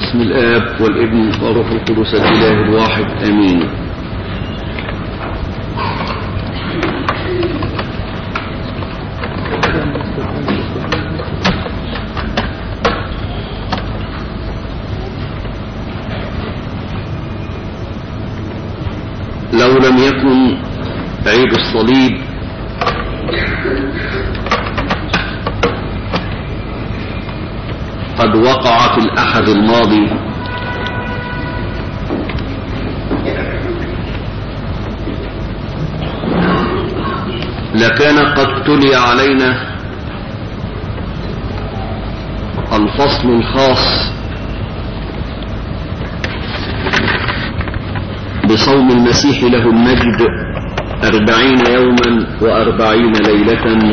باسم الآب والابن والروح القدس الإله الواحد آمين. لو لم يكن عيد الصليب قد وقع في الأحد الماضي لكان قد تلي علينا الفصل الخاص بصوم المسيح له المجد 40 يوما و40 ليلة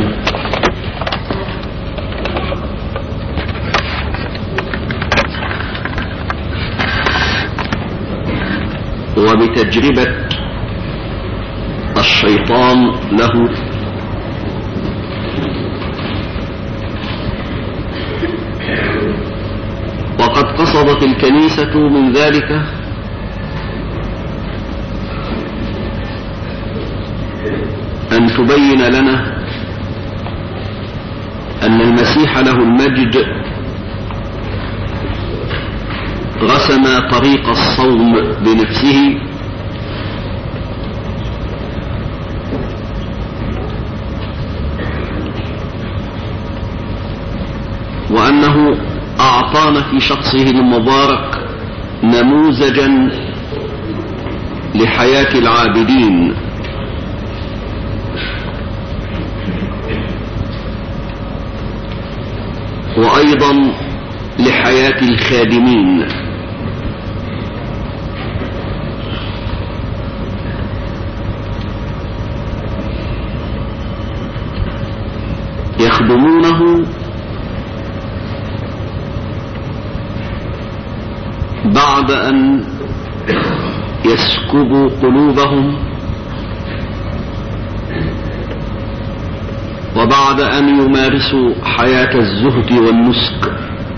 وبتجربة الشيطان له وقد قصدت الكنيسة من ذلك أن تبين لنا أن المسيح له المجد رسم طريق الصوم بنفسه وأنه أعطانا في شخصه المبارك نموذجا لحياة العابدين وأيضا لحياة الخادمين. يخدمونه بعد أن يسكبوا قلوبهم وبعد أن يمارسوا حياة الزهد والنسك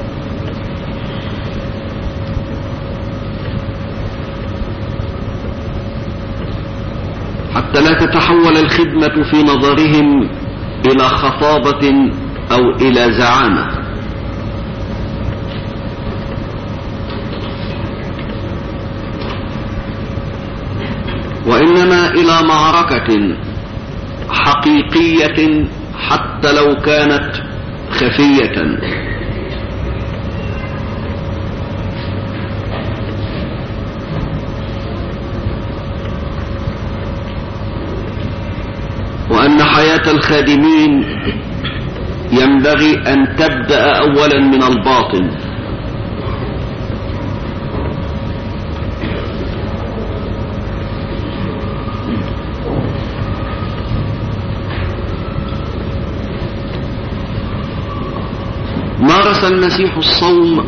حتى لا تتحول الخدمة في نظرهم إلى خطابة أو إلى زعامة، وإنما إلى معركة حقيقية حتى لو كانت خفية. وأن حياة الخادمين ينبغي أن تبدأ أولا من الباطن، مارس المسيح الصوم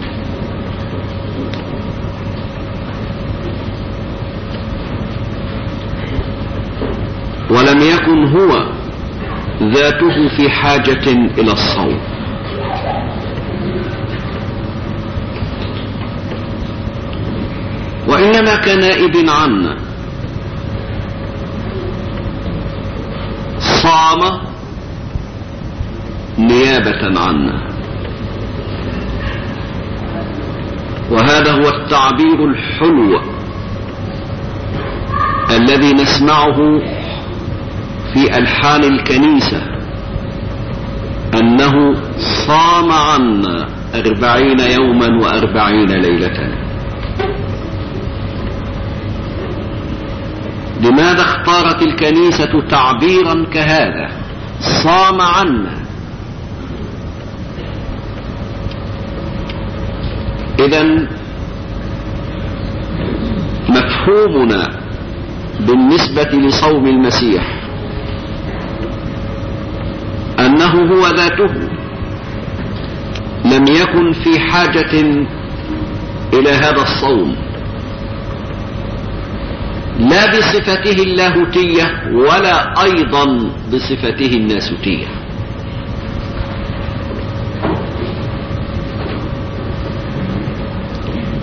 ولم يكن هو ذاته في حاجة إلى الصوم، وإنما كنائب عنا صام نيابة عنا. وهذا هو التعبير الحلو الذي نسمعه في ألحان الكنيسة، أنه صام عنا 40 يوما و40 ليلة. لماذا اختارت الكنيسة تعبيرا كهذا؟ صام عنا. إذن مفهومنا بالنسبة لصوم المسيح أنه هو ذاته لم يكن في حاجة إلى هذا الصوم، لا بصفته اللاهوتية ولا أيضا بصفته الناسوتية.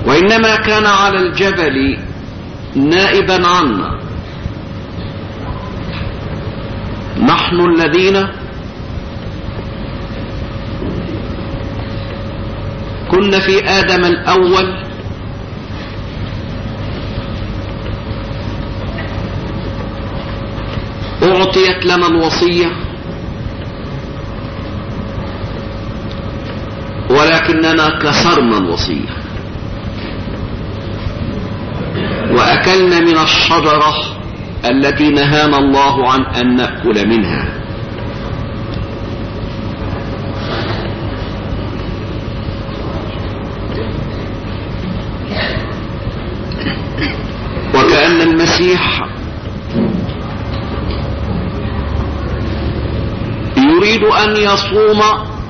وإنما كان على الجبل نائبا عنا، نحن الذين كنا في آدم الأول أعطيت لنا الوصية، ولكننا كسرنا الوصية وأكلنا من الشجرة التي نهانا الله عن أن نأكل منها. وكأن المسيح يريد أن يصوم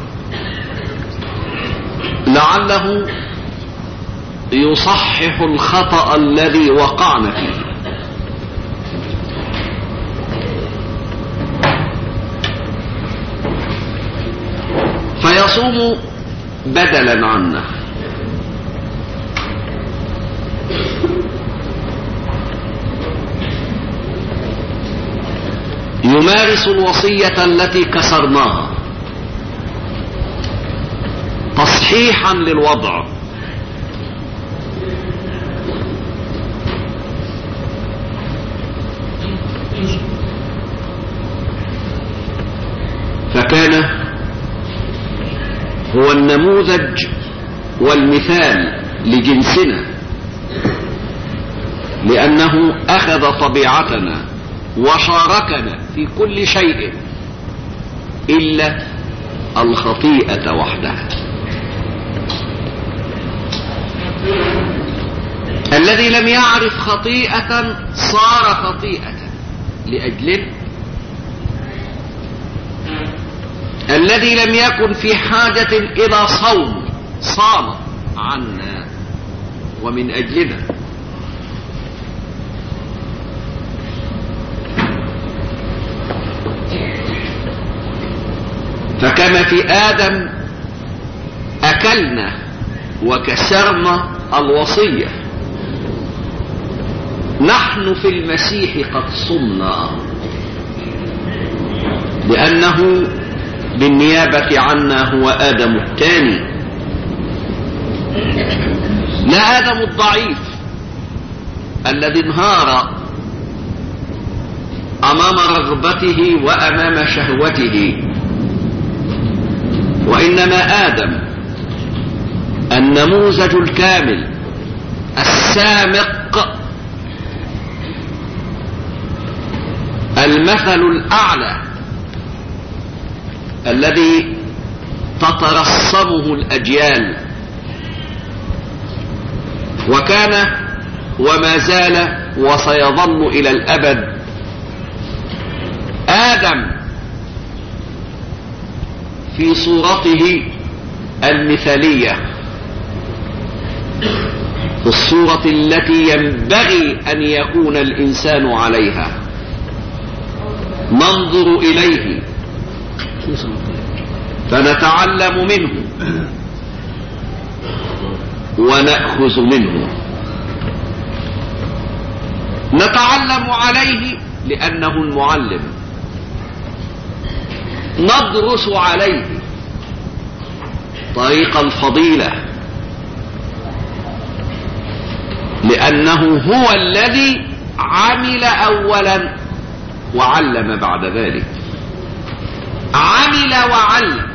لعله يصحح الخطأ الذي وقعنا فيه، فيصوم بدلا عنا. يمارس الوصية التي كسرناها تصحيحا للوضع، فكان هو النموذج والمثال لجنسنا، لأنه أخذ طبيعتنا وشاركنا في كل شيء إلا الخطيئة وحدها. الذي لم يعرف خطيئة صار خطيئة لأجلنا، الذي لم يكن في حاجة إلى صوم صام عنا ومن أجلنا. فكما في آدم أكلنا وكسرنا الوصية، نحن في المسيح قد صمنا، لأنه بالنيابة عنا هو آدم الثاني، لا آدم الضعيف الذي انهار أمام رغبته وأمام شهوته، وإنما آدم النموذج الكامل السامق، المثل الأعلى الذي تترسمه الأجيال، وكان وما زال وسيظل إلى الأبد آدم في صورته المثالية، في الصورة التي ينبغي أن يكون الإنسان عليها. ننظر إليه فنتعلم منه ونأخذ منه، نتعلم عليه لأنه المعلم، ندرس عليه طريق الفضيلة لأنه هو الذي عمل أولا وعلم بعد ذلك، عمل وعلم.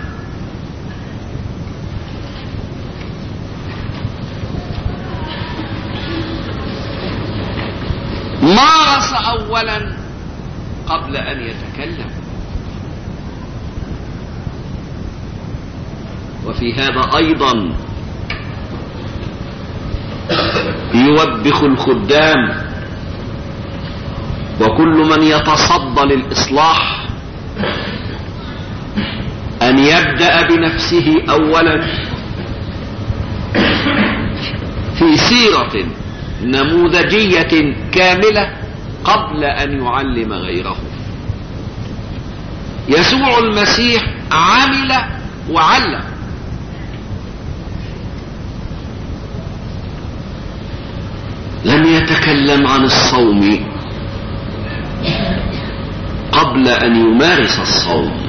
مارس أولا قبل أن يتكلم. وفي هذا أيضا يوبخ الخدام وكل من يتصدى للإصلاح أن يبدأ بنفسه أولا في سيرة نموذجية كاملة قبل أن يعلم غيره. يسوع المسيح عمل وعلم، يتكلم عن الصوم قبل أن يمارس الصوم،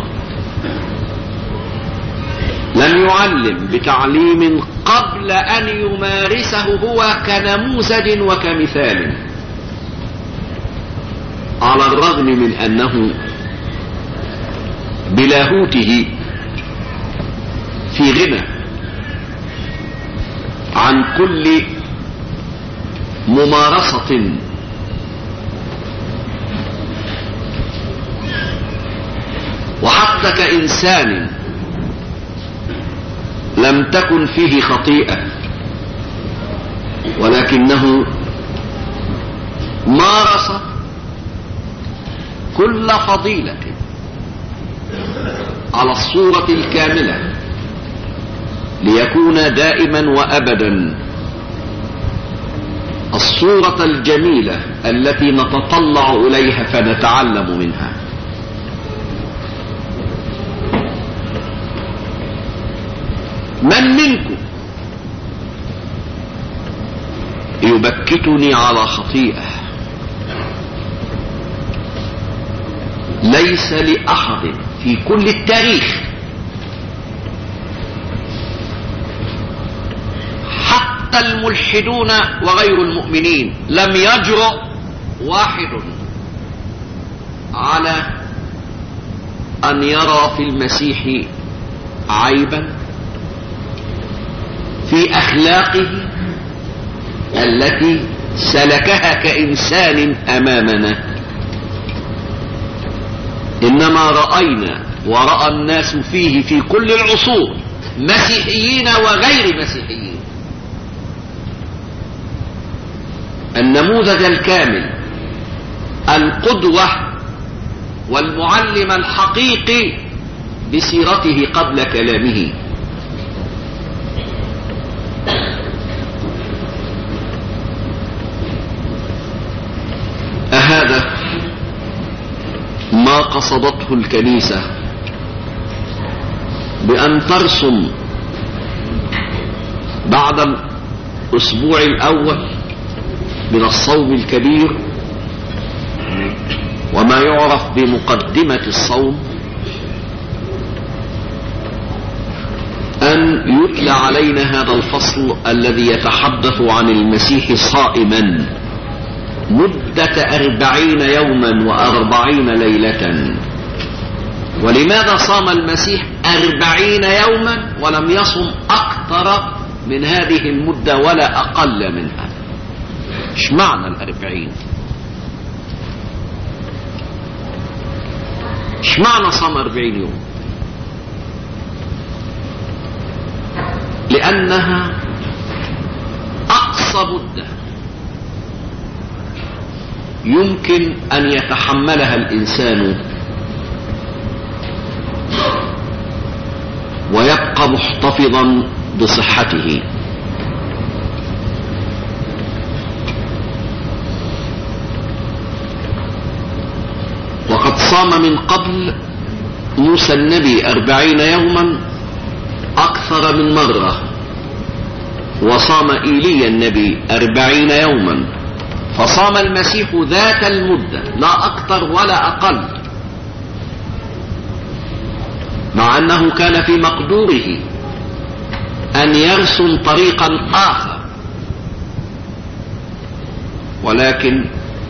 لم يعلم بتعليم قبل أن يمارسه هو كنموذج وكمثال، على الرغم من أنه بلاهوته في غنى عن كل ممارسة وحتى كإنسان لم تكن فيه خطيئة، ولكنه مارس كل فضيلة على الصورة الكاملة ليكون دائما وأبدا الصورة الجميلة التي نتطلع إليها فنتعلم منها. من منكم يبكتني على خطيئة؟ ليس لأحد في كل التاريخ حتى الملحدون وغير المؤمنين لم يجرؤ واحد على أن يرى في المسيح عيبا في أخلاقه التي سلكها كإنسان أمامنا، إنما رأينا ورأى الناس فيه في كل العصور مسيحيين وغير مسيحيين النموذج الكامل، القدوة والمعلم الحقيقي بسيرته قبل كلامه. أهذا ما قصدته الكنيسة بأن ترسم بعد الأسبوع الأول من الصوم الكبير وما يعرف بمقدمة الصوم أن يتلى علينا هذا الفصل الذي يتحدث عن المسيح صائما مدة 40 يوما و40 ليلة. ولماذا صام المسيح 40 يوما ولم يصم أكثر من هذه المدة ولا أقل منها؟ ايش معنى 40؟ ايش معنى صام 40 يوم؟ لأنها أقصى مدة يمكن أن يتحملها الإنسان ويبقى محتفظا بصحته. وقد صام من قبل موسى النبي 40 يوما أكثر من مرة، وصام إيليا النبي 40 يوما، فصام المسيح ذات المدة لا أكثر ولا أقل، مع أنه كان في مقدوره أن يرسم طريقا آخر، ولكن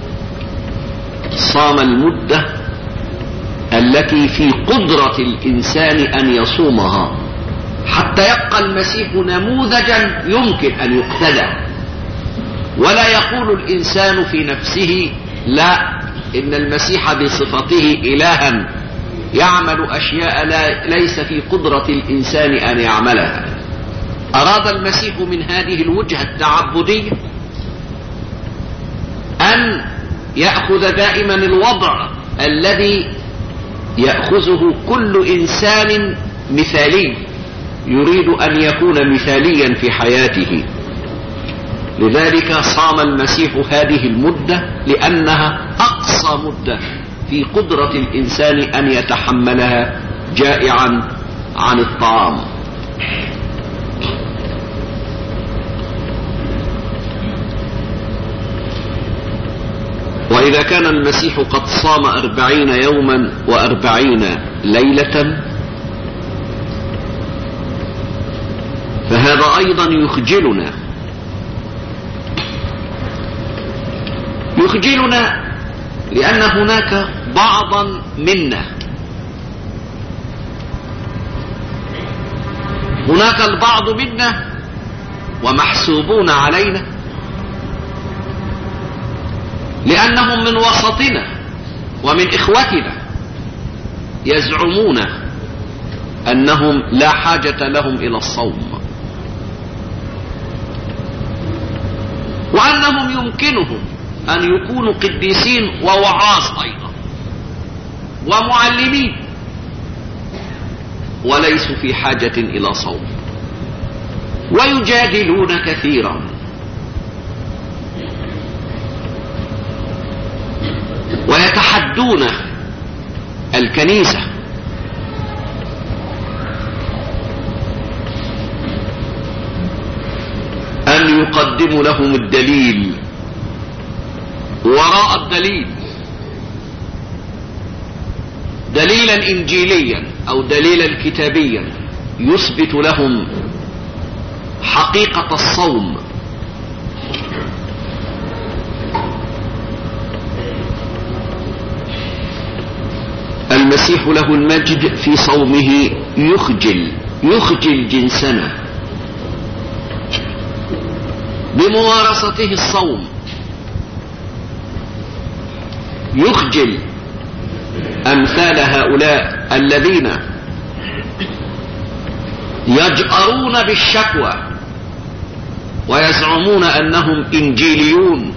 صام المدة التي في قدرة الإنسان أن يصومها حتى يبقى المسيح نموذجا يمكن أن يقتدى، ولا يقول الإنسان في نفسه لا إن المسيح بصفته إلها يعمل أشياء ليس في قدرة الإنسان أن يعملها. أراد المسيح من هذه الوجهة التعبدية أن يأخذ دائما الوضع الذي يأخذه كل إنسان مثالي يريد أن يكون مثاليا في حياته. لذلك صام المسيح هذه المدة لأنها أقصى مدة في قدرة الإنسان أن يتحملها جائعا عن الطعام. وإذا كان المسيح قد صام 40 يوما و40 ليلة فهذا أيضا يخجلنا لأن هناك بعضا منا، هناك البعض منا ومحسوبون علينا لأنهم من وسطنا ومن إخوتنا يزعمون أنهم لا حاجة لهم إلى الصوم، وأنهم يمكنهم أن يكونوا قديسين ووعاظ أيضا ومعلمين وليسوا في حاجة إلى صوم، ويجادلون كثيرا. ويتحدون الكنيسة أن يقدموا لهم الدليل وراء الدليل، دليلا إنجيليا أو دليلا كتابيا يثبت لهم حقيقة الصوم. المسيح له المجد في صومه يخجل جنسنا بممارسته الصوم، يخجل أمثال هؤلاء الذين يجأرون بالشكوى ويزعمون أنهم إنجيليون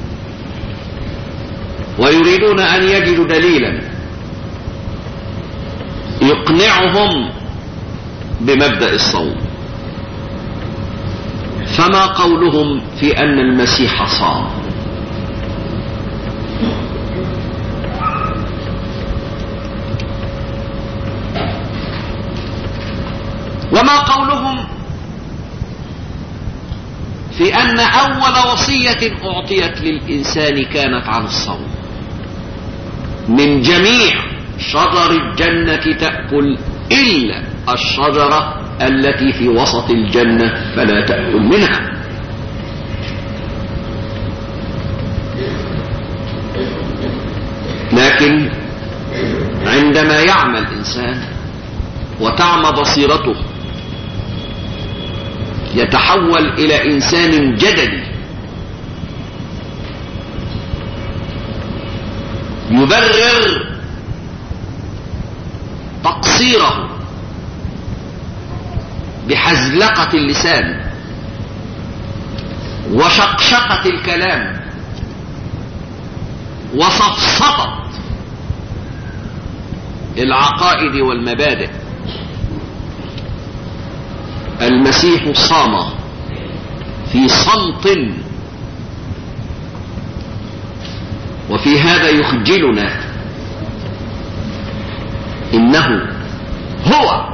ويريدون أن يجدوا دليلا يقنعهم بمبدأ الصوم. فما قولهم في أن المسيح صام؟ وما قولهم في أن أول وصية أعطيت للإنسان كانت عن الصوم؟ من جميع شجر الجنة تأكل إلا الشجرة التي في وسط الجنة فلا تأكل منها. لكن عندما يعمى الإنسان وتعمى بصيرته يتحول إلى إنسان جدلي يبرر تقصيره بحزلقة اللسان وشقشقة الكلام وصفصفة العقائد والمبادئ. المسيح صام في صمت، وفي هذا يخجلنا. إنه هو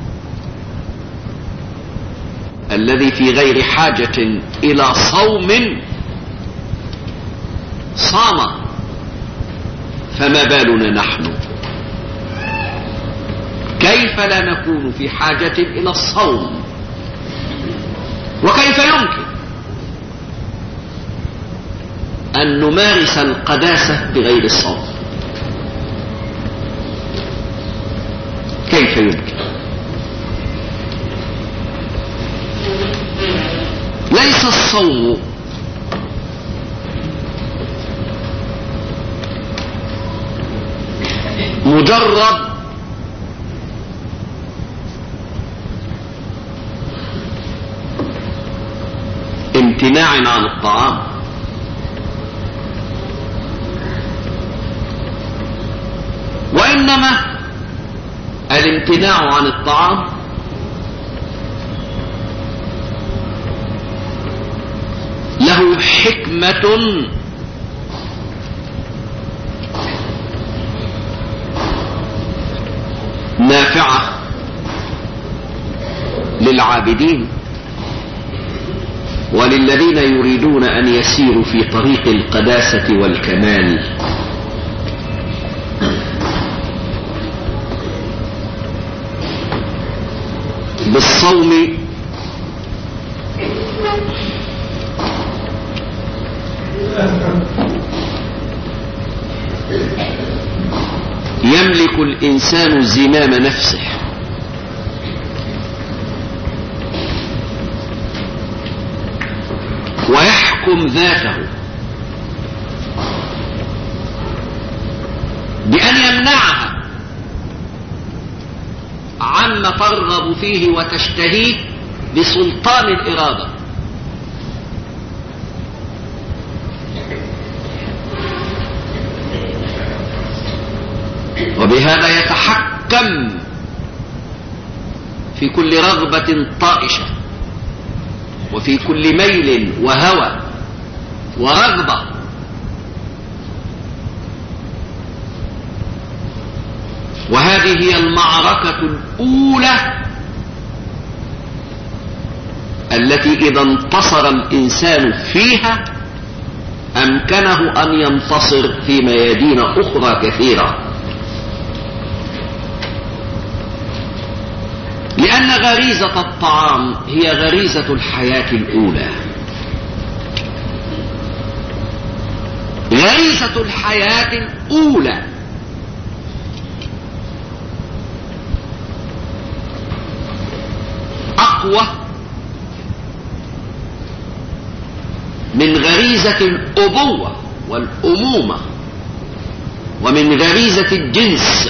الذي في غير حاجة إلى صوم صام، فما بالنا نحن؟ كيف لا نكون في حاجة إلى الصوم؟ وكيف يمكن أن نمارس القداسة بغير الصوم؟ كيف يمكن؟ ليس الصوم مجرد امتناع عن الطعام، وإنما الامتناع عن الطعام له حكمة نافعة للعابدين وللذين يريدون أن يسيروا في طريق القداسة والكمال. بالصوم يملك الإنسان زمام نفسه ويحكم ذاته بأن يمنعها عما ترغب فيه وتشتهيه بسلطان الإرادة. وبهذا يتحكم في كل رغبة طائشة وفي كل ميل وهوى ورغبة. وهذه هي المعركة الأولى التي إذا انتصر الإنسان فيها أمكنه أن ينتصر في ميادين أخرى كثيرة. لأن غريزة الطعام هي غريزة الحياة الأولى. غريزة الحياة الأولى أقوى من غريزة الأبوة والأمومة ومن غريزة الجنس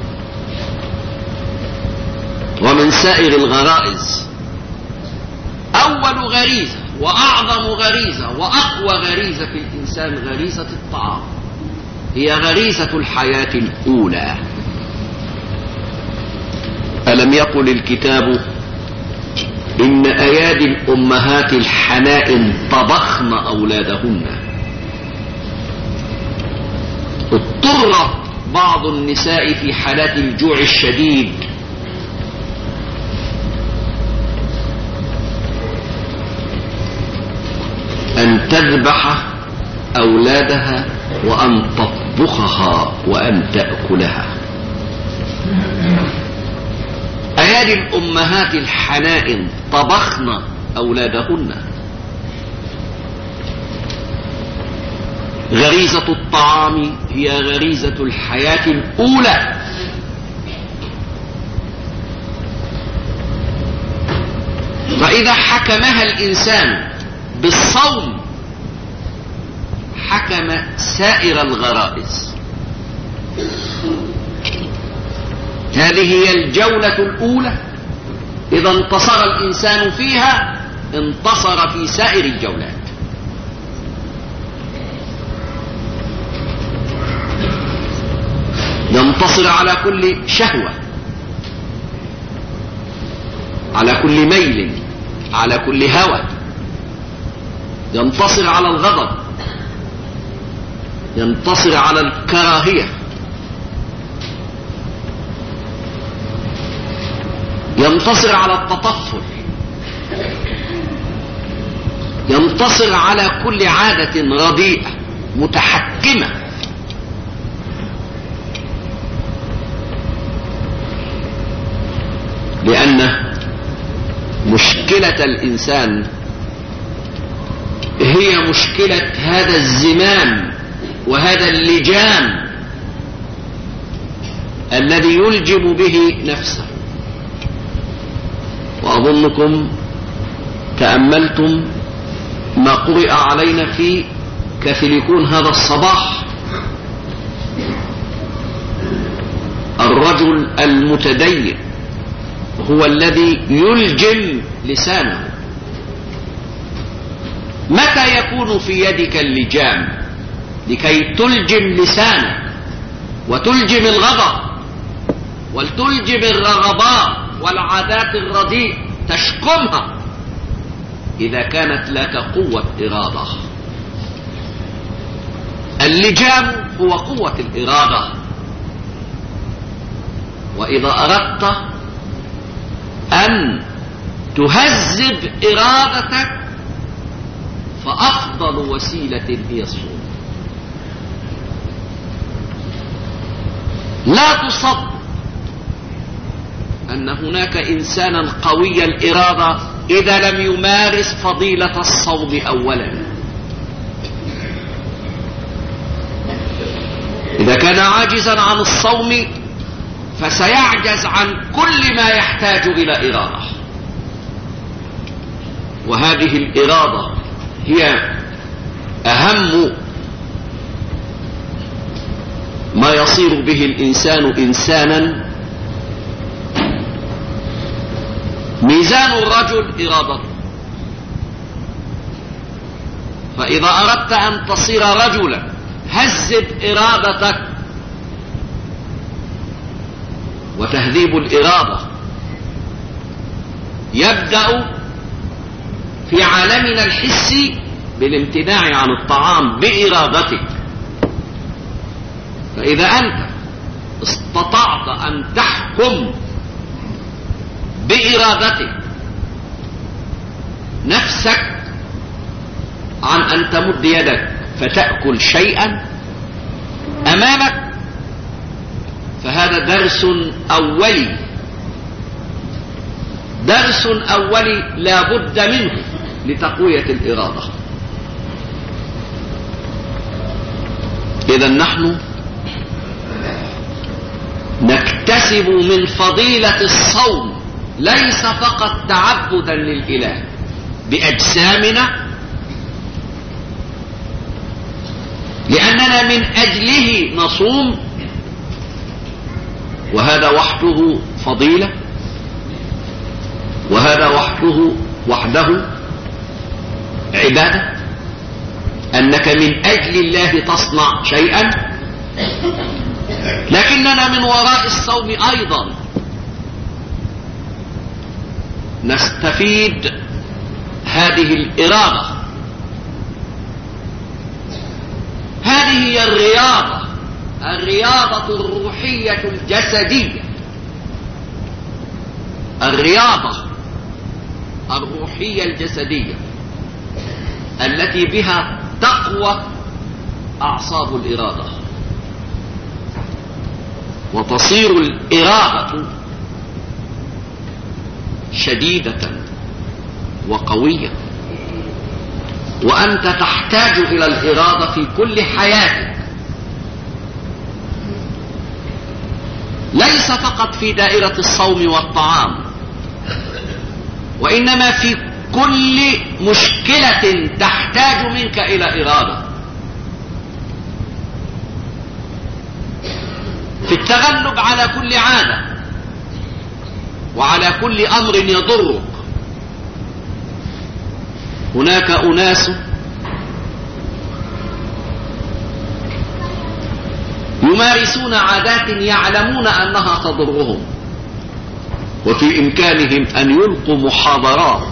ومن سائر الغرائز. أول غريزة وأعظم غريزة وأقوى غريزة في الإنسان غريزة الطعام، هي غريزة الحياة الأولى. ألم يقل الكتاب إن أيادي الأمهات الحنائن طبخن أولادهن؟ اضطر بعض النساء في حالات الجوع الشديد أن تذبح أولادها وأن تطبخها وأن تأكلها. أيادي الأمهات الحنائن طبخن أولادهن. غريزة الطعام هي غريزة الحياة الأولى. فإذا حكمها الإنسان بالصوم حكم سائر الغرائز. هذه هي الجولة الأولى، إذا انتصر الإنسان فيها انتصر في سائر الجولات. ينتصر على كل شهوة، على كل ميل، على كل هوى. ينتصر على الغضب، ينتصر على الكراهية، ينتصر على التطفل، ينتصر على كل عادة رديئة متحكمة. لأن مشكلة الإنسان هي مشكلة هذا الزمام وهذا اللجام الذي يلجم به نفسه. وأظنكم تأملتم ما قرئ علينا في كاثوليكون هذا الصباح. الرجل المتدين هو الذي يلجم لسانه. متى يكون في يدك اللجام لكي تلجم لسانك وتلجم الغضب وتلجم الرغبات والعادات الرديئة تشكمها؟ إذا كانت لك قوة إرادة. اللجام هو قوة الإرادة. وإذا أردت أن تهذب إرادتك فأفضل وسيلة هي الصوم. لا تصدق أن هناك إنسانا قوي الإرادة إذا لم يمارس فضيلة الصوم أولا. إذا كان عاجزا عن الصوم فسيعجز عن كل ما يحتاج إلى إرادة، وهذه الإرادة هي أهم ما يصير به الإنسان إنسانا. ميزان الرجل إرادته، فإذا أردت أن تصير رجلا هذب إرادتك، وتهذيب الإرادة يبدأ في عالمنا الحسي بالامتناع عن الطعام بإرادتك. فإذا أنت استطعت أن تحكم بإرادتك نفسك عن أن تمد يدك فتأكل شيئا أمامك، فهذا درس أولي، درس أولي لا بد منه لتقوية الإرادة. إذن نحن نكتسب من فضيلة الصوم ليس فقط تعبدا للإله بأجسامنا، لأننا من أجله نصوم، وهذا وحده فضيلة، وهذا وحده عبادة، أنك من أجل الله تصنع شيئا. لكننا من وراء الصوم أيضا نستفيد هذه الإرادة. هذه هي الرياضة الروحية الجسدية، الرياضة الروحية الجسدية التي بها تقوى أعصاب الإرادة، وتصير الإرادة شديدة وقوية. وأنت تحتاج إلى الإرادة في كل حياتك، ليس فقط في دائرة الصوم والطعام، وإنما في كل مشكلة تحتاج منك إلى إرادة. في التغلب على كل عادة وعلى كل أمر يضرك. هناك أناس يمارسون عادات يعلمون أنها تضرهم، وفي إمكانهم أن يلقوا محاضرات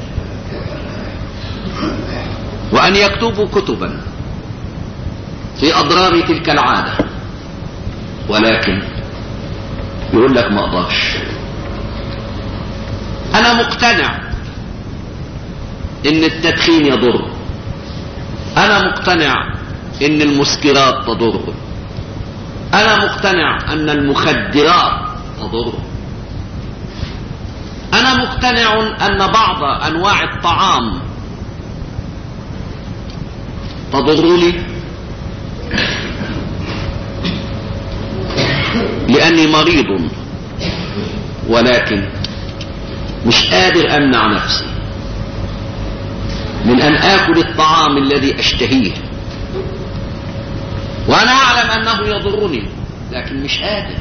وأن يكتبوا كتبا في أضرار تلك العادة، ولكن يقول لك ما أقدرش. أنا مقتنع إن التدخين يضر، أنا مقتنع إن المسكرات تضر، أنا مقتنع أن المخدرات تضر، أنا مقتنع أن بعض أنواع الطعام تضرني لأني مريض، ولكن مش قادر أمنع نفسي من أن آكل الطعام الذي أشتهيه، وأنا أعلم أنه يضرني لكن مش قادر.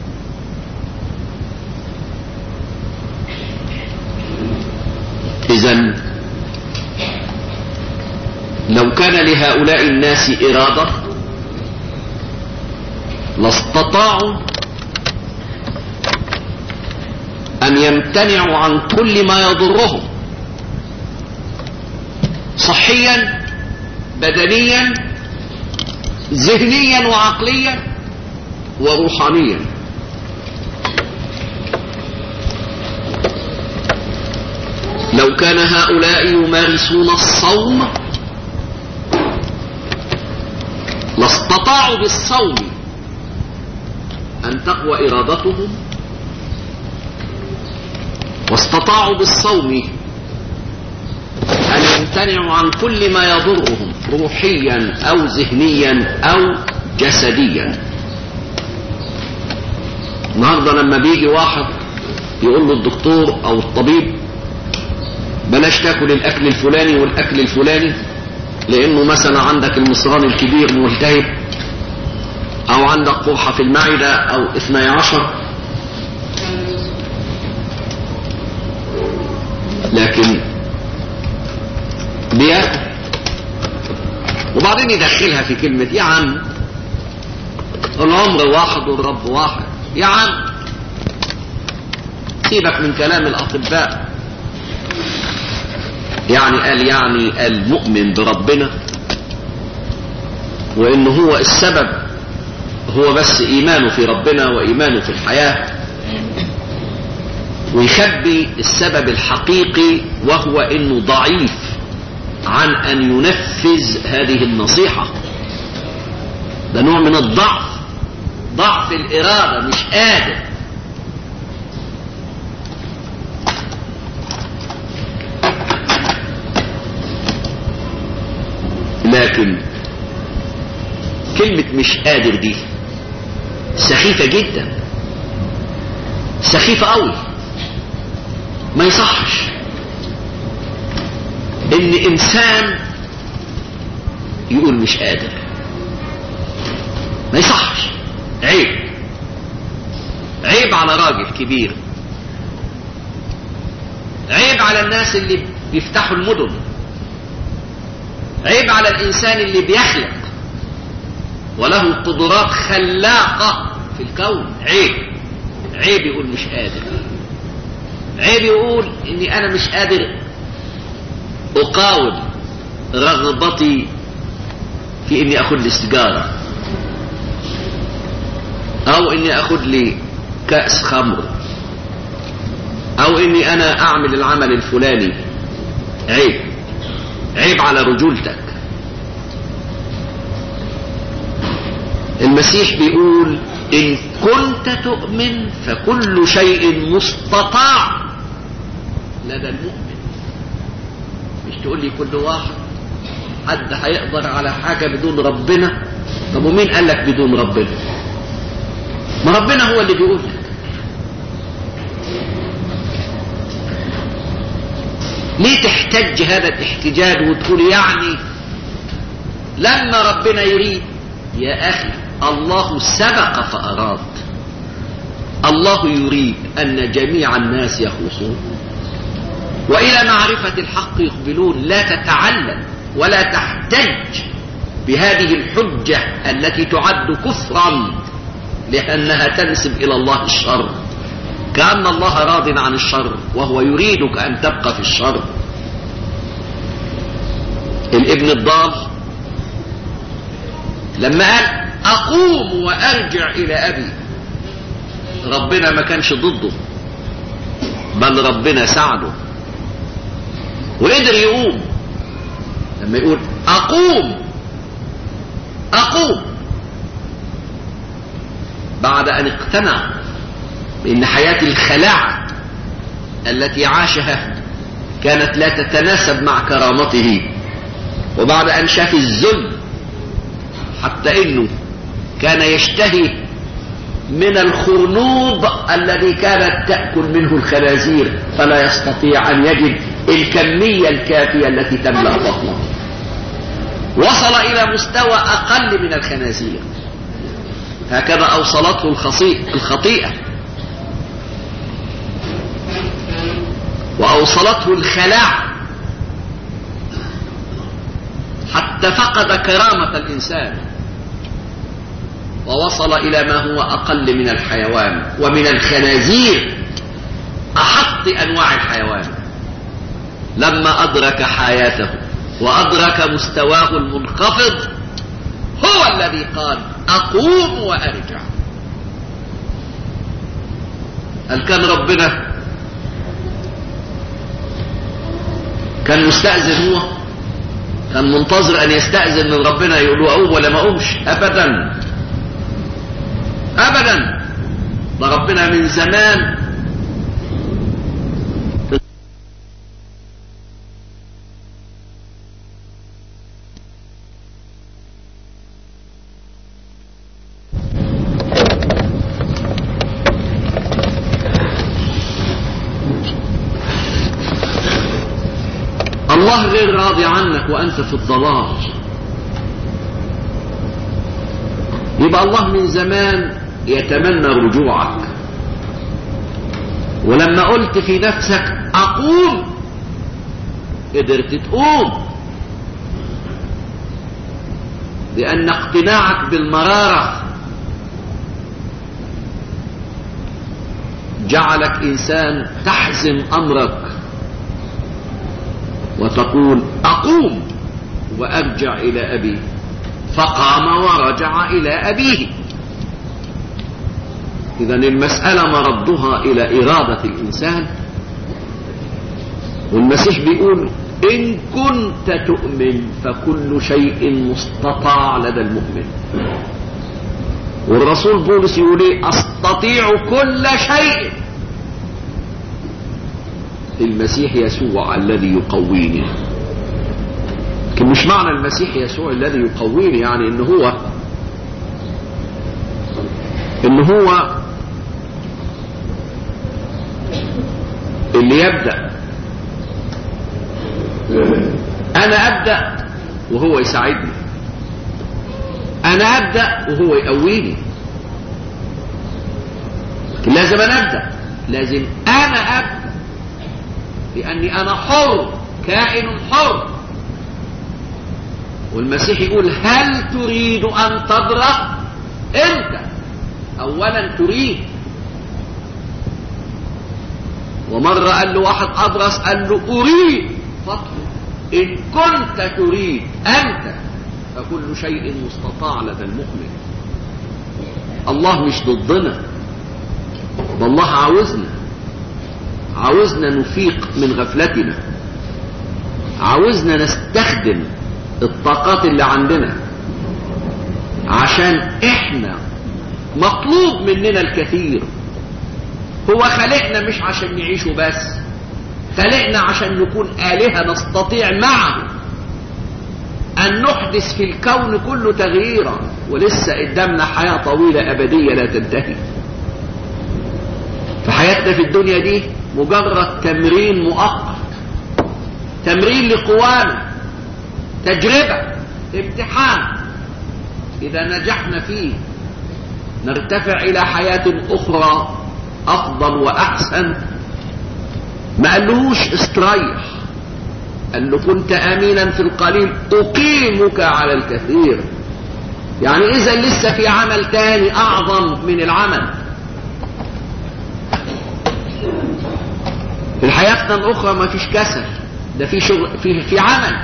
إذن لو كان لهؤلاء الناس إرادة لاستطاعوا أن يمتنعوا عن كل ما يضرهم صحيا بدنيا ذهنيا وعقليا وروحانيا. لو كان هؤلاء يمارسون الصوم لاستطاعوا بالصوم أن تقوى إرادتهم واستطاعوا بالصوم أن يمتنعوا عن كل ما يضرهم روحيا أو ذهنيا أو جسديا. النهارده لما بيجي واحد يقول له الدكتور أو الطبيب بلاش تاكل الأكل الفلاني والأكل الفلاني لأنه مثلا عندك المصران الكبير ملتهب أو عندك قرحة في المعدة أو 12، لكن بياكل وبعدين يدخلها في كلمة يا عم العمر واحد والرب واحد، يا عم سيبك من كلام الأطباء. يعني قال يعني المؤمن بربنا وإنه هو السبب هو بس إيمانه في ربنا وإيمانه في الحياة، ويخبي السبب الحقيقي وهو إنه ضعيف عن أن ينفذ هذه النصيحة. ده نوع من الضعف، ضعف الإرادة، مش قادر. لكن كلمة مش قادر دي سخيفة جدا، سخيفة قوي. ما يصحش ان انسان يقول مش قادر، ما يصحش. عيب، عيب على راجل كبير، عيب على الناس اللي بيفتحوا المدن، عيب على الإنسان اللي بيخلق وله قدرات خلاقة في الكون. عيب، عيب يقول مش قادر، عيب يقول إني أنا مش قادر أقاوم رغبتي في إني أخذ لي سيجارة أو إني أخذ لي كأس خمر أو إني أنا أعمل العمل الفلاني. عيب، عيب على رجولتك. المسيح بيقول إن كنت تؤمن فكل شيء مستطاع لدى المؤمن. مش تقول لي كل واحد حد هيقدر على حاجة بدون ربنا. طب ومين قال لك بدون ربنا؟ ما ربنا هو اللي بيقول لك. ليه تحتج هذا الاحتجاج وتقول يعني لما ربنا يريد؟ يا أخي الله سبق فأراد. الله يريد أن جميع الناس يخلصون وإلى معرفة الحق يقبلون. لا تتعلم ولا تحتج بهذه الحجة التي تعد كفرا لأنها تنسب إلى الله الشر، كأن الله راض عن الشر وهو يريدك أن تبقى في الشر. الابن الضال لما قال أقوم وأرجع إلى أبي، ربنا ما كانش ضده، بل ربنا ساعده وقدر يقوم. لما يقول أقوم بعد أن اقتنع بأن حياة الخلاعة التي عاشها كانت لا تتناسب مع كرامته، وبعد أن شاف الذل حتى إنه كان يشتهي من الخرنوب الذي كانت تأكل منه الخنازير فلا يستطيع أن يجد الكمية الكافية التي تملأ بطنه، وصل إلى مستوى أقل من الخنازير. هكذا أوصلته الخطيئة وأوصلته الخلاعة حتى فقد كرامة الإنسان ووصل إلى ما هو أقل من الحيوان ومن الخنازير، أحط أنواع الحيوان. لما أدرك حياته وأدرك مستواه المنخفض هو الذي قال أقوم وأرجع. هل كان ربنا كان مستأذن؟ هو كان منتظر أن يستأذن من ربنا يقول له أقوم ولا ما أقومش؟ أبدا أبدا. ده ربنا من زمان الله غير راضي عنك وأنت في الضلال، يبقى الله من زمان يتمنى رجوعك. ولما قلت في نفسك أقوم قدرت تقوم، لأن اقتناعك بالمرارة جعلك إنسان تحزم أمرك وتقول أقوم وأرجع إلى أبي، فقام ورجع إلى أبيه. إذن المسألة مردها إلى إرادة الإنسان. والمسيح بيقول إن كنت تؤمن فكل شيء مستطاع لدى المؤمن. والرسول بولس يقول إيه؟ أستطيع كل شيء المسيح يسوع الذي يقويني. لكن مش معنى المسيح يسوع الذي يقويني يعني إن هو اللي يبدأ. أنا أبدأ وهو يساعدني، أنا أبدأ وهو يقويني. لازم أنا أبدأ، لازم أنا أبدأ، لأني أنا حر، كائن حر. والمسيح يقول هل تريد أن تبرأ؟ أنت أولا تريد. ومرة قال له واحد أبرص قال له أريد فاطلب، إن كنت تريد أنت فكل شيء مستطاع لدى المؤمن. الله مش ضدنا، والله عاوزنا نفيق من غفلتنا، عاوزنا نستخدم الطاقات اللي عندنا، عشان احنا مطلوب مننا الكثير. هو خلقنا مش عشان نعيشه بس، خلقنا عشان نكون آلهة نستطيع معه أن نحدث في الكون كله تغييرا. ولسه قدامنا حياة طويلة أبدية لا تنتهي. فحياتنا في الدنيا دي مجرد تمرين مؤقت، تمرين لقوانا، تجربة، امتحان. إذا نجحنا فيه نرتفع إلى حياة أخرى أفضل وأحسن. ما قالوش استريح، قال له كنت أمينا في القليل أقيمك على الكثير. يعني إذا لسه في عمل تاني أعظم من العمل. في حياتنا الأخرى ما فيش كسل، ده في شغل، في عمل.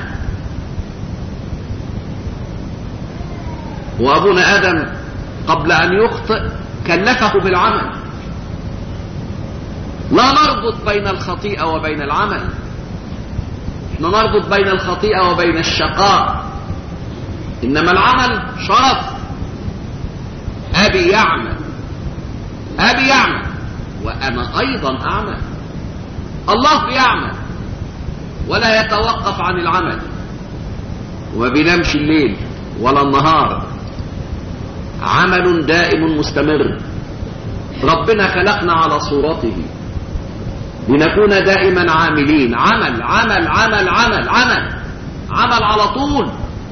وأبونا آدم قبل أن يخطئ كلفه بالعمل. لا نربط بين الخطيئة وبين العمل، احنا نربط بين الخطيئة وبين الشقاء. إنما العمل شرف. أبي يعمل وأنا أيضا أعمل. الله بيعمل ولا يتوقف عن العمل، وما بينامش الليل ولا النهار، عمل دائم مستمر. ربنا خلقنا على صورته لنكون دائما عاملين. عمل عمل عمل عمل عمل عمل على طول.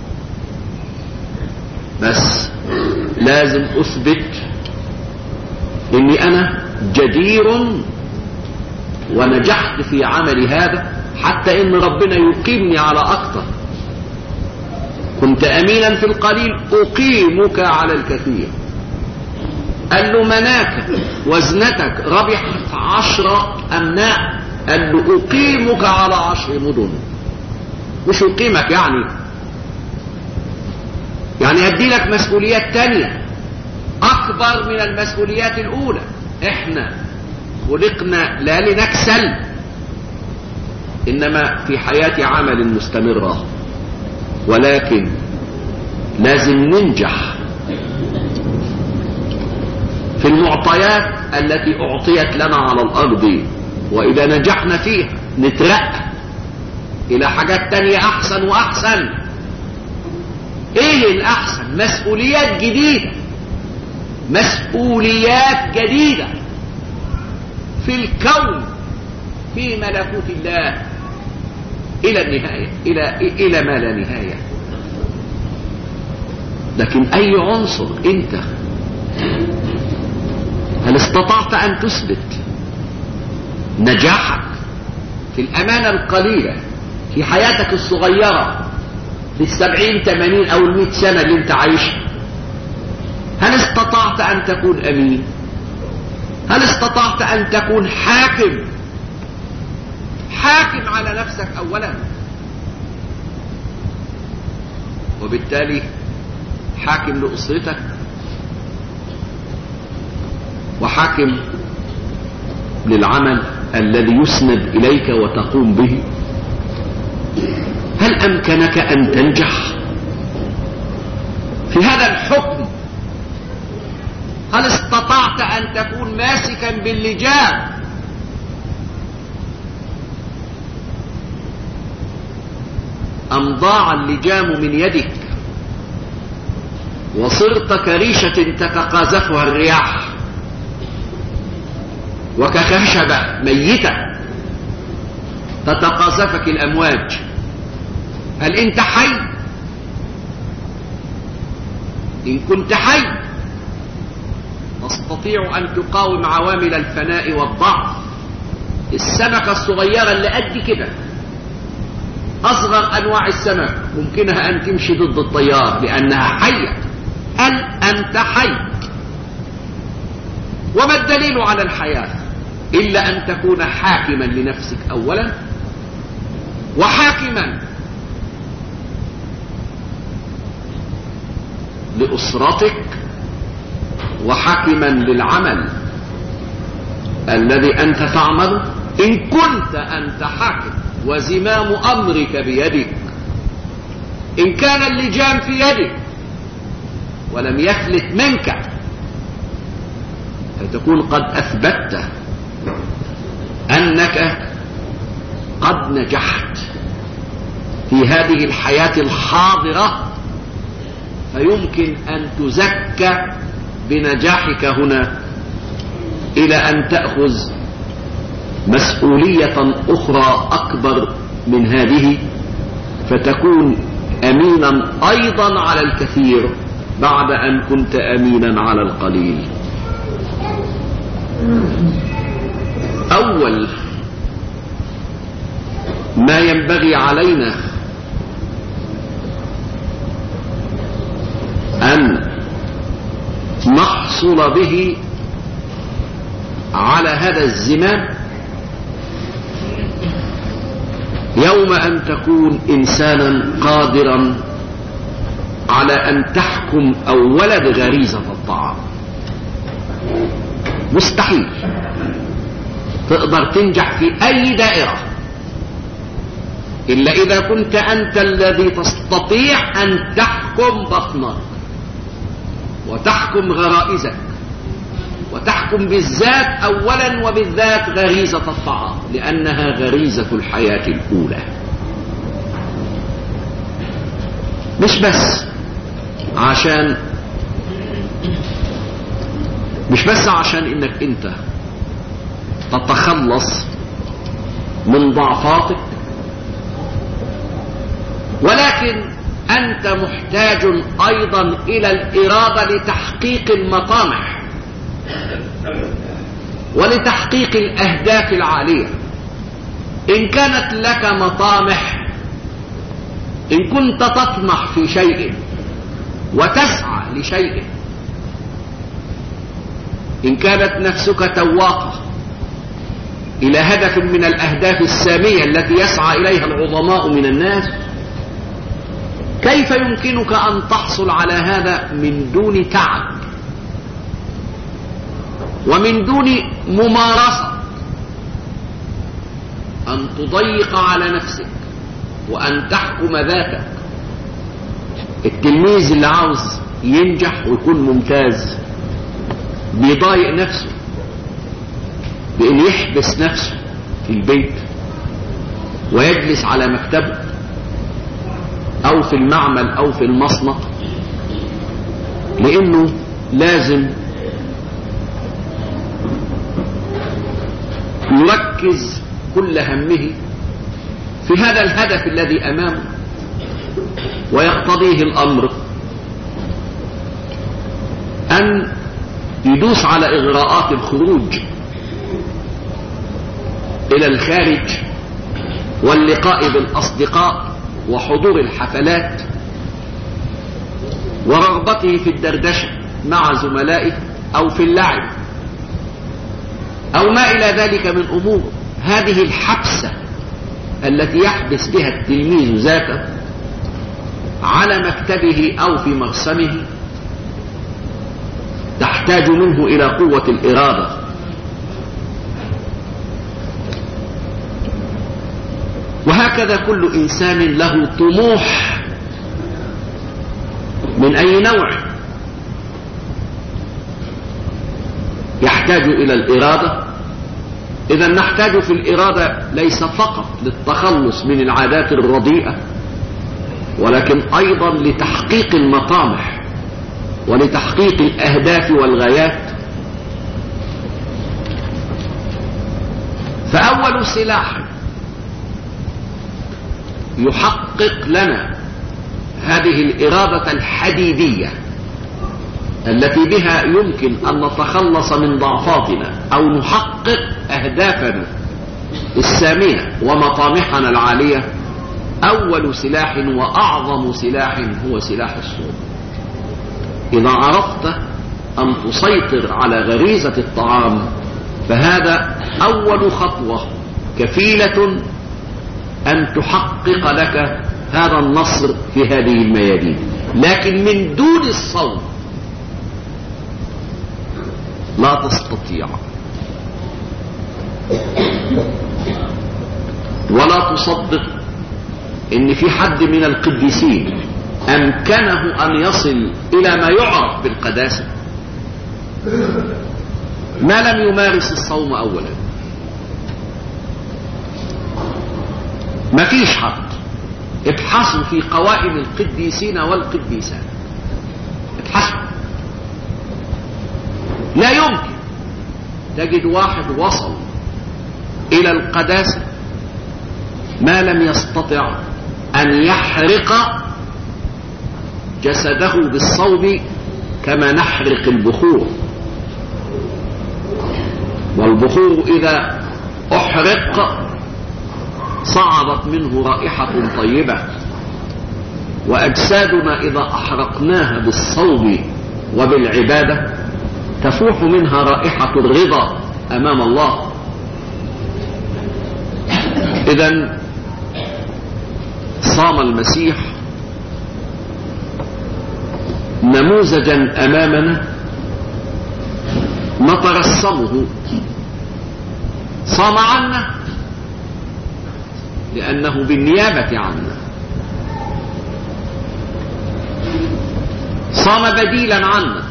بس لازم أثبت إني أنا جدير ونجحت في عمل هذا، حتى إن ربنا يقيمني على أكثر. كنت أمينا في القليل أقيمك على الكثير. قال له مناك وزنتك ربحت 10 أمناء. قال له أقيمك على 10 مدن. مش أقيمك يعني أدي لك مسؤوليات تانية أكبر من المسؤوليات الأولى. إحنا خلقنا لا لنكسل، إنما في حياة عمل مستمرة. ولكن لازم ننجح في المعطيات التي أعطيت لنا على الأرض، وإذا نجحنا فيها نترقى إلى حاجات تانية أحسن وأحسن. إيه الأحسن؟ مسؤوليات جديدة، مسؤوليات جديدة في الكون، في ملكوت الله. إلى النهاية، إلى ما لا نهاية. لكن أي عنصر أنت هل استطعت أن تثبت نجاحك في الأمانة القليلة في حياتك الصغيرة في 70 80 أو 100 سنة اللي أنت عايشها؟ هل استطعت أن تكون أمين؟ هل استطعت أن تكون حاكم على نفسك أولا، وبالتالي حاكم لأسرتك وحاكم للعمل الذي يسند إليك وتقوم به؟ هل أمكنك أن تنجح في هذا الحكم؟ هل استطعت أن تكون ماسكا باللجام أم ضاع اللجام من يدك وصرت كريشة تتقاذفها الرياح وكخشبة ميتة تتقاذفك الأمواج؟ هل أنت حي؟ إن كنت حي تستطيع أن تقاوم عوامل الفناء والضعف. السمكة الصغيرة اللي قد كده، أصغر أنواع السمك، ممكنها أن تمشي ضد التيار لأنها حية. هل أنت حي؟ وما الدليل على الحياة إلا أن تكون حاكما لنفسك أولا، وحاكما لأسرتك، وحاكما للعمل الذي أنت تعمله. إن كنت أنت حاكم وزمام أمرك بيدك، إن كان اللجام في يدك ولم يفلت منك، فتكون قد أثبتت أنك قد نجحت في هذه الحياة الحاضرة، فيمكن أن تزكى بنجاحك هنا إلى أن تأخذ مسؤولية أخرى أكبر من هذه، فتكون أمينا أيضا على الكثير بعد أن كنت أمينا على القليل. أول ما ينبغي علينا أن نحصل به على هذا الزمام يوم أن تكون إنسانا قادرا على أن تحكم أولا بغريزة الطاعة. مستحيل تقدر تنجح في أي دائرة إلا إذا كنت أنت الذي تستطيع أن تحكم بطنك وتحكم غرائزك وتحكم بالذات أولا، وبالذات غريزة الطاعة، لأنها غريزة الحياة الأولى. مش بس عشان إنك أنت تتخلص من ضعفاتك، ولكن أنت محتاج أيضا إلى الإرادة لتحقيق المطامح ولتحقيق الأهداف العالية. إن كانت لك مطامح، إن كنت تطمح في شيء وتسعى لشيء، إن كانت نفسك تواقة إلى هدف من الأهداف السامية التي يسعى إليها العظماء من الناس، كيف يمكنك أن تحصل على هذا من دون تعب ومن دون ممارسة؟ أن تضيق على نفسك وأن تحكم ذاتك. التلميذ اللي عاوز ينجح ويكون ممتاز بيضايق نفسه بأن يحبس نفسه في البيت ويجلس على مكتبه أو في المعمل أو في المصنع، لأنه لازم يركز كل همه في هذا الهدف الذي أمامه، ويقتضيه الأمر أن يدوس على إغراءات الخروج إلى الخارج واللقاء بالأصدقاء وحضور الحفلات ورغبته في الدردشة مع زملائه أو في اللعب أو ما إلى ذلك من أمور. هذه الحبسة التي يحبس بها التلميذ ذاته على مكتبه أو في مرسمه تحتاج منه إلى قوة الإرادة. وهكذا كل إنسان له طموح من أي نوع يحتاج إلى الإرادة. إذا نحتاج في الإرادة ليس فقط للتخلص من العادات الرديئة، ولكن أيضا لتحقيق المطامح ولتحقيق الأهداف والغايات. فأول سلاح يحقق لنا هذه الإرادة الحديدية التي بها يمكن أن نتخلص من ضعفاتنا أو نحقق أهدافنا السامية ومطامحنا العالية، أول سلاح وأعظم سلاح هو سلاح الصوم. إذا عرفت أن تسيطر على غريزة الطعام فهذا أول خطوة كفيلة أن تحقق لك هذا النصر في هذه الميادين. لكن من دون الصوم لا تستطيع ولا تصدق ان في حد من القديسين امكنه ان يصل الى ما يعرف بالقداسة ما لم يمارس الصوم اولا. ما فيش حد. ابحثوا في قوائم القديسين والقديسات، ابحثوا، لا يمكن تجد واحد وصل إلى القداسة ما لم يستطع أن يحرق جسده بالصوم كما نحرق البخور. والبخور إذا أحرق صعدت منه رائحة طيبة، وأجسادنا إذا أحرقناها بالصوم وبالعبادة تفوح منها رائحة الرضا أمام الله. إذن صام المسيح نموذجا أمامنا نترسمه. صام عنا لأنه بالنيابة عنا، صام بديلا عنا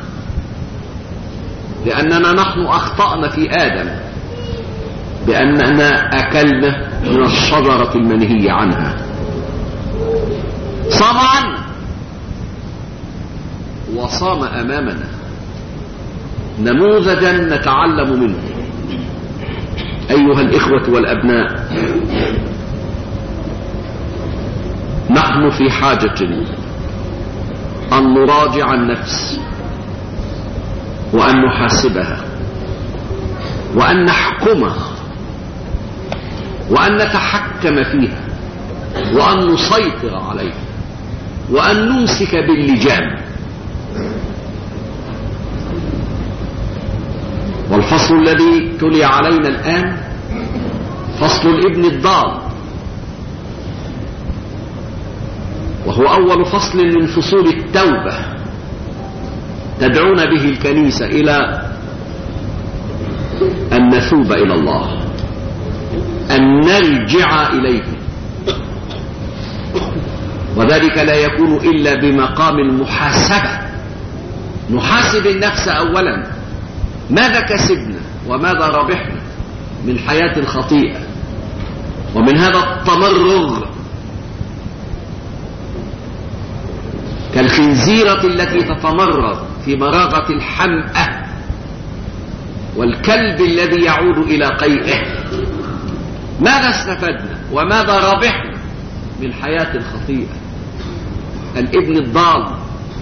لأننا نحن أخطأنا في آدم بأننا أكلنا من الشجرة المنهي عنها. صام عنا وصام أمامنا نموذجا نتعلم منه. أيها الإخوة والأبناء، نحن في حاجة أن نراجع النفس وأن نحاسبها وأن نحكمها وأن نتحكم فيها وأن نسيطر عليها وأن نمسك باللجام. والفصل الذي تلي علينا الآن فصل الابن الضال، وهو أول فصل من فصول التوبة تدعون به الكنيسة إلى أن نتوب إلى الله، أن نرجع إليه. وذلك لا يكون إلا بمقام المحاسبة. نحاسب النفس أولا، ماذا كسبنا وماذا ربحنا من حياة الخطيئة ومن هذا التمرغ كالخنزيرة التي تتمرغ في مراغة الحمأة والكلب الذي يعود إلى قيئه. ماذا استفدنا وماذا ربحنا من حياة الخطيئة. الابن الضال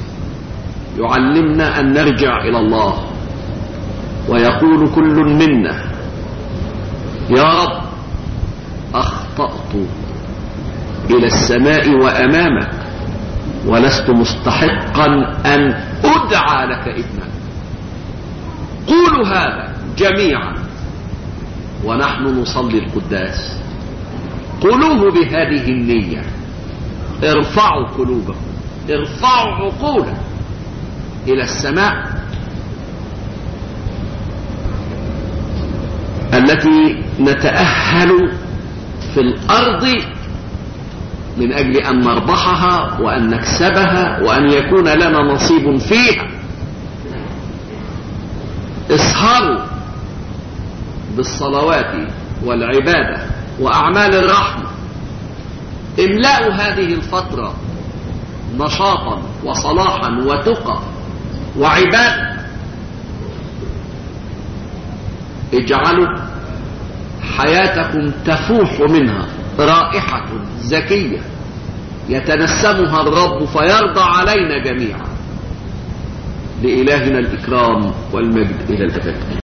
يعلمنا أن نرجع إلى الله، ويقول كل منا: يا رب أخطأت إلى السماء وأمامك، ولست مستحقا أن أدعى لك ابنا. قولوا هذا جميعا ونحن نصلي القداس. قولوه بهذه النية. ارفعوا قلوبكم، ارفعوا عقولا إلى السماء التي نتأهل في الأرض من أجل أن نربحها وأن نكسبها وأن يكون لنا نصيب فيها. اسهروا بالصلوات والعبادة وأعمال الرحمة. املأوا هذه الفترة نشاطا وصلاحا وتقى وعبادة. اجعلوا حياتكم تفوح منها رائحة زكية يتنسمها الرب فيرضى علينا جميعا. لإلهنا الإكرام والمجد إلى الأبد.